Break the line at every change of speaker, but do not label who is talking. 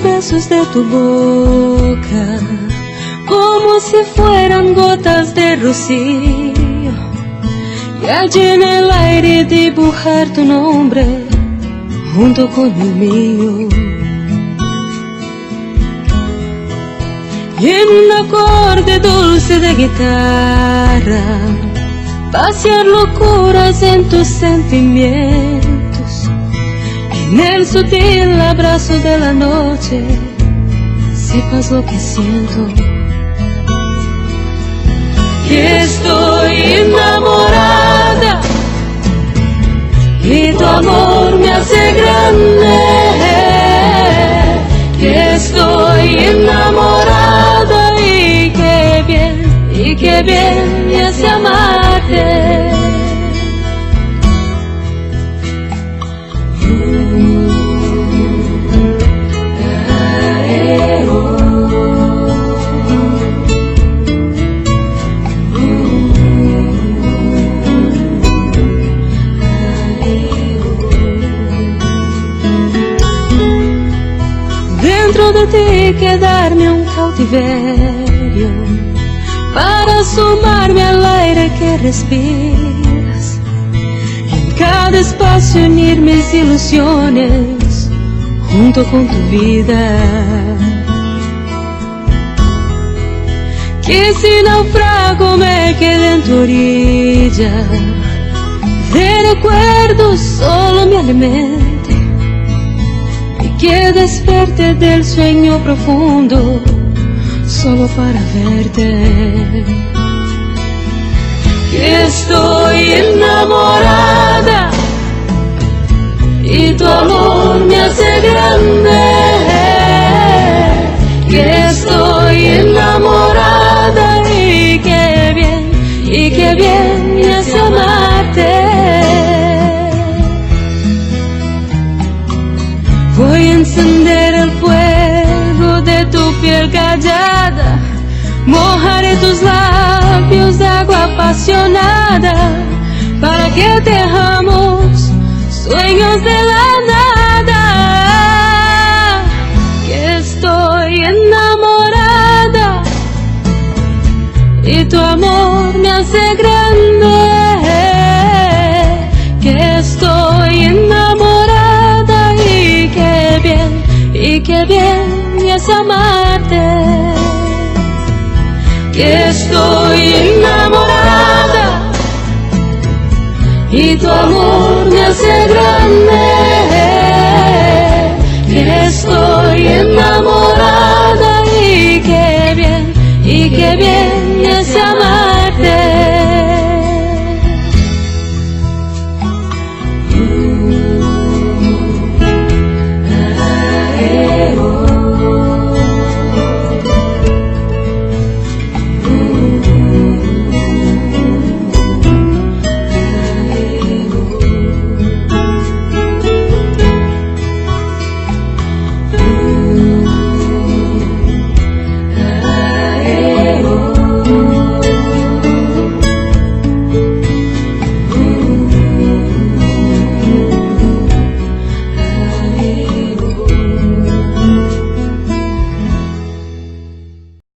besos de tu boca, como si fueran gotas de rocío, y allí en el aire dibujar tu nombre junto con el mío. Y en un acorde dulce de guitarra, pasear locuras en tus sentimientos. En el sutil abrazo de la noche, sepas lo que siento. Que estoy enamorada y tu amor me hace grande. Que estoy enamorada y qué bien me hace amarte. Dentro de ti quedarme un cautiverio, para sumarme al aire que respiras. En cada espacio unir mis ilusiones junto con tu vida. Que si naufrago me quede en tu orilla, de recuerdos solo me alimente, y que despierte del sueño profundo solo para verte. Que estoy enamorada y tu amor me hace grande. Que estoy enamorada y qué bien me hace amarte. Voy a encender el fuego de tu piel callada, mojaré tus labios de agua apasionada, para que tejamos sueños de la nada. Que estoy enamorada y tu amor me hace grande. Que estoy enamorada y qué bien me hace amarte. Que estoy enamorada y tu amor me hace grande.